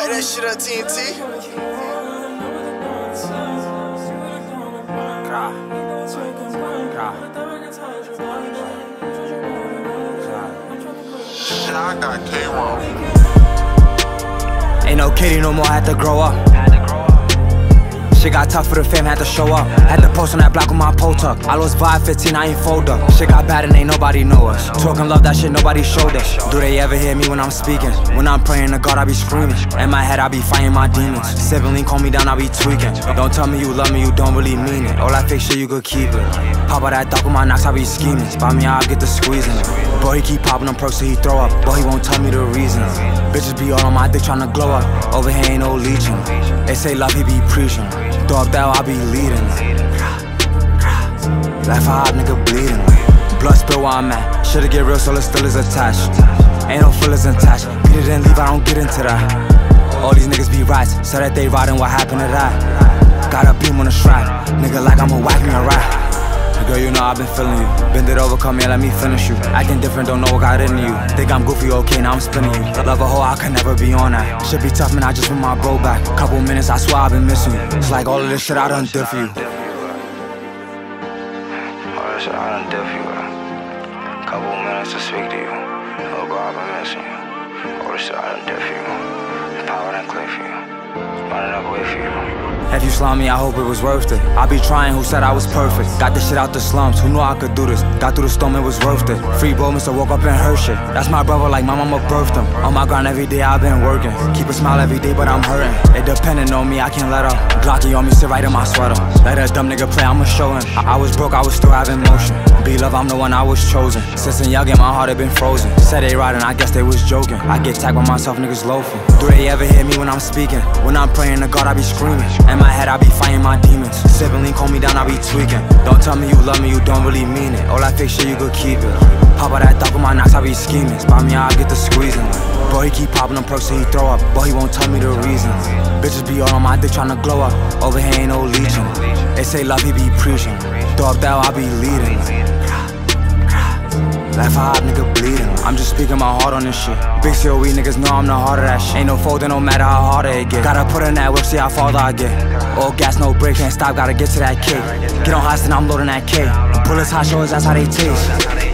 Light that shit up, TNT. I got K-Roll. Ain't no kitty no more, had to grow up. Shit got tough for the fam, had to show up. Had to post on that block with my pole tuck. I lost 5-15, I ain't fold up. Shit got bad and ain't nobody know us. Talking love, that shit nobody showed us. Do they ever hear me when I'm speaking? When I'm praying to God, I be screaming. In my head, I be fighting my demons. Sibling calm me down, I be tweaking. Don't tell me you love me, you don't really mean it. All that fake shit, you could keep it. Pop out that duck with my knocks, I be scheming. Spot me, I'll get the squeezing. Boy, he keep popping them perks till he throw up. Boy, he won't tell me the reasons. Bitches be all on my dick tryna glow up. Over here ain't no leeching. They say love, he be preaching. Dog down, I be leading. Laugh hard, nigga bleeding. Blood spill where I'm at. Shit'll get real, so it still is attached. Ain't no feelings attached. Peter didn't leave, I don't get into that. All these niggas be rats. Said that they riding, what happened to that? Got a beam on the strap. Nigga like I'ma whack me a rat. Girl, you know I've been feeling you. Bend it over, come here, let me finish you. Acting different, don't know what got into you. Think I'm goofy, okay, now I'm spinning you. Love a hoe, I can never be on that. Shit be tough, man, I just want my bro back. Couple minutes, I swear I've been missing you. It's like all of this shit I done did for you. All this shit I done did for you. Couple minutes to speak to you. Oh, bro, I've been missing you. All this shit I done did for you. Power done clear for you. Running up away for you. If you slime me, I hope it was worth it. I be trying, who said I was perfect? Got this shit out the slums, who knew I could do this? Got through the storm, it was worth it. Free moments to woke up and heard shit. That's my brother, like my mama birthed him. On my grind every day, I've been working. Keep a smile every day, but I'm hurting. It depending on me, I can't let up. Glocky on me, sit right in my sweater. Let that dumb nigga play, I'ma show him. I was broke, I was still having motion. Be love, I'm the one I was chosen. Since a youngin', my heart had been frozen. Said they riding, I guess they was joking. I get tagged by myself, niggas loafing. Do they ever hear me when I'm speaking? When I'm praying to God, I be screaming. In my head, I be fighting my demons. Sibling calm me down, I be tweaking. Don't tell me you love me, you don't really mean it. All that fake shit, you could keep it. Pop out that duck with my knocks, I be scheming. Spot me, I'll get the squeezing. Boy, he keep popping them perks till he throw up. Boy, he won't tell me the reasons. Bitches be all on my dick tryna glow up. Over here ain't no leeching. They say love, he be preaching. Dog down, I be leading. Laugh hard, nigga bleeding. I'm just speaking my heart on this shit. Big COE niggas know I'm the heart of that shit. Ain't no folding, no matter how hard it get. Gotta put in that work, see how farther I get. All gas, no break, can't stop, gotta get to that cake. Get on hostin', I'm loading that cake. Bullets hot, shows, that's how they taste.